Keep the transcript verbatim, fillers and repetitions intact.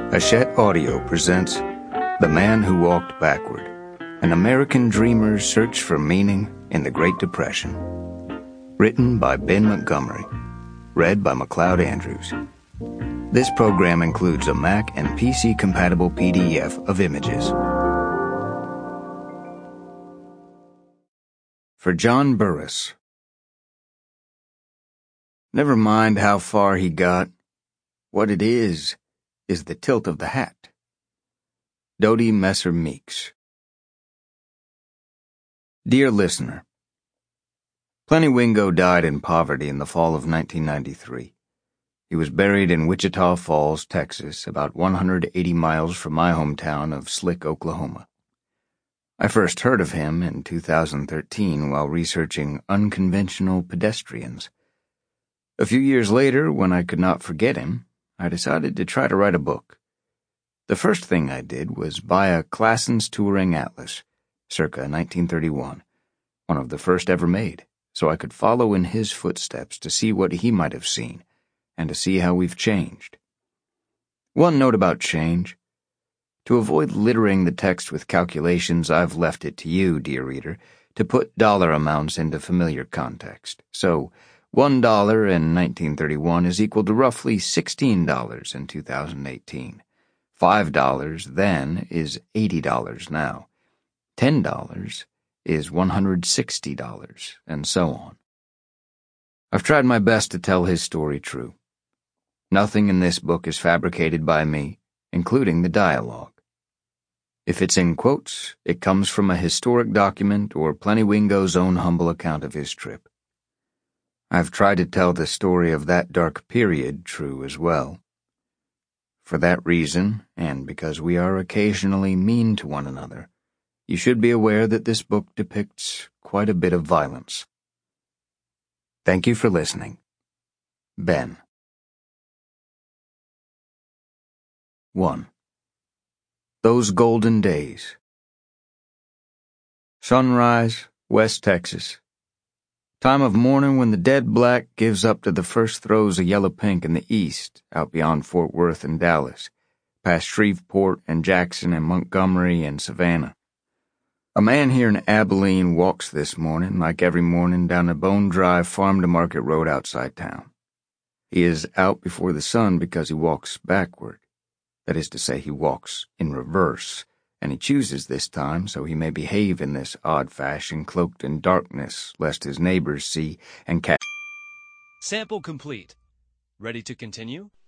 Hachette Audio presents The Man Who Walked Backward, an American dreamer's search for meaning in the Great Depression. Written by Ben Montgomery. Read by McLeod Andrews. This program includes a Mac and P C-compatible P D F of images. For John Burris. Never mind how far he got. What it is, is the tilt of the hat. Dodie Messer Meeks. Dear listener, Plenty-Wingo died in poverty in the fall of nineteen ninety-three. He was buried in Wichita Falls, Texas, about one hundred eighty miles from my hometown of Slick, Oklahoma. I first heard of him in two thousand thirteen while researching unconventional pedestrians. A few years later, when I could not forget him, I decided to try to write a book. The first thing I did was buy a Classens Touring Atlas, circa nineteen thirty-one, one of the first ever made, so I could follow in his footsteps to see what he might have seen, and to see how we've changed. One note about change. To avoid littering the text with calculations, I've left it to you, dear reader, to put dollar amounts into familiar context. So, one dollar in nineteen thirty-one is equal to roughly sixteen dollars in two thousand eighteen. Five dollars then is eighty dollars now. Ten dollars is one hundred sixty dollars, and so on. I've tried my best to tell his story true. Nothing in this book is fabricated by me, including the dialogue. If it's in quotes, it comes from a historic document or Plenty-Wingo's own humble account of his trip. I've tried to tell the story of that dark period true as well. For that reason, and because we are occasionally mean to one another, you should be aware that this book depicts quite a bit of violence. Thank you for listening. Ben. one. Those Golden Days. Sunrise, West Texas. Time of morning when the dead black gives up to the first throes of yellow-pink in the east, out beyond Fort Worth and Dallas, past Shreveport and Jackson and Montgomery and Savannah. A man here in Abilene walks this morning, like every morning, down the bone-dry farm-to-market road outside town. He is out before the sun because he walks backward. That is to say, he walks in reverse, and he chooses this time so he may behave in this odd fashion, cloaked in darkness, lest his neighbors see and catch. Sample complete. Ready to continue?